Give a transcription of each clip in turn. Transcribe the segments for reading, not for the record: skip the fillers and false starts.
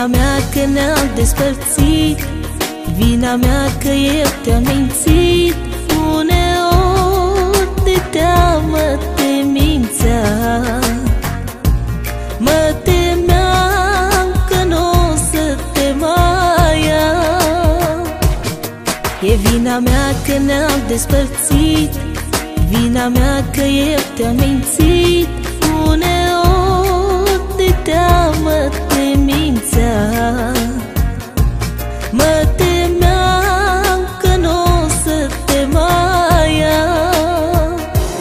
vina mea că ne-am despărțit, vina mea că eu te-am mințit. Uneori de teamă te mințeam, mă temeam că n-o să te mai am. E vina mea că ne-am despărțit, vina mea că eu te-am mințit. Uneori de teamă te mințeam, mă temeam că n-o să te mai am.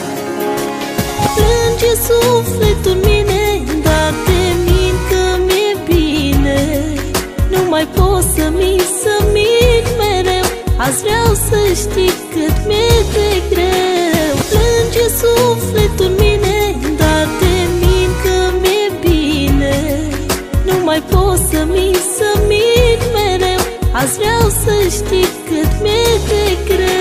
Plânge sufletul în mine, dar te mint că mi-e bine. Nu mai pot să mint mereu, azi vreau să știi cât mi-e de greu. Plânge sufletul în mine, dar te mint că mi-e bine. Nu mai pot să mint mereu, azi vreau să știi cât mi-e de greu.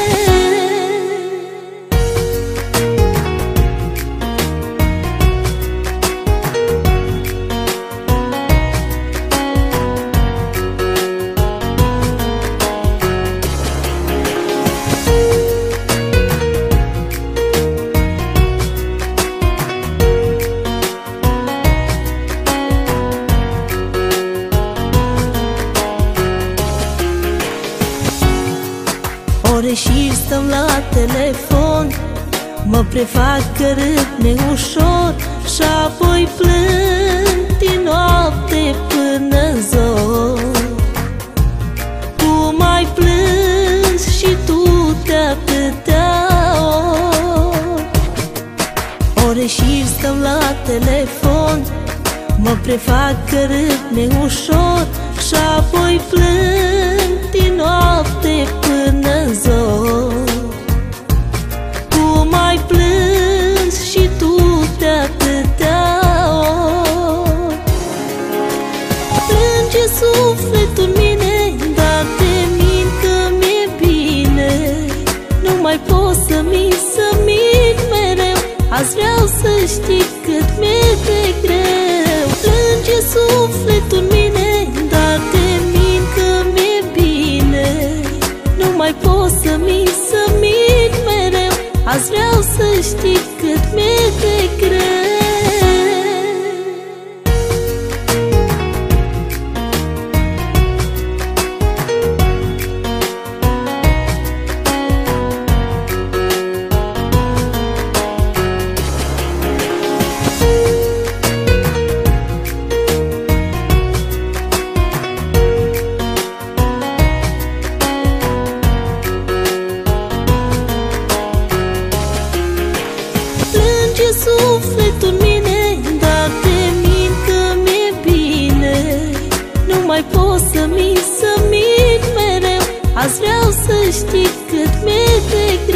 Ore și stăm la telefon, mă prefac că râd neușor și apoi plâng din noapte până-n zor. Cum ai plâns și tu de atâtea ori. Ore și stăm la telefon, mă prefac că râd neușor și apoi plâng din noapte până-n zor. Cum ai plâns și tu de atâtea ori. Plânge sufletul în mine, dar te mint că mi-e bine. Nu mai pot să mint mereu, azi vreau să știi cât mi-e de greu. Plânge sufletul în mine, dar te mint că mi-e bine. Nu mai pot să mint mereu, azi vreau să știi cât mi-e de greu. Sufletul în mine, dar te mint că mi-e bine. Nu mai pot să mint mereu, azi vreau să știi cât mi-e de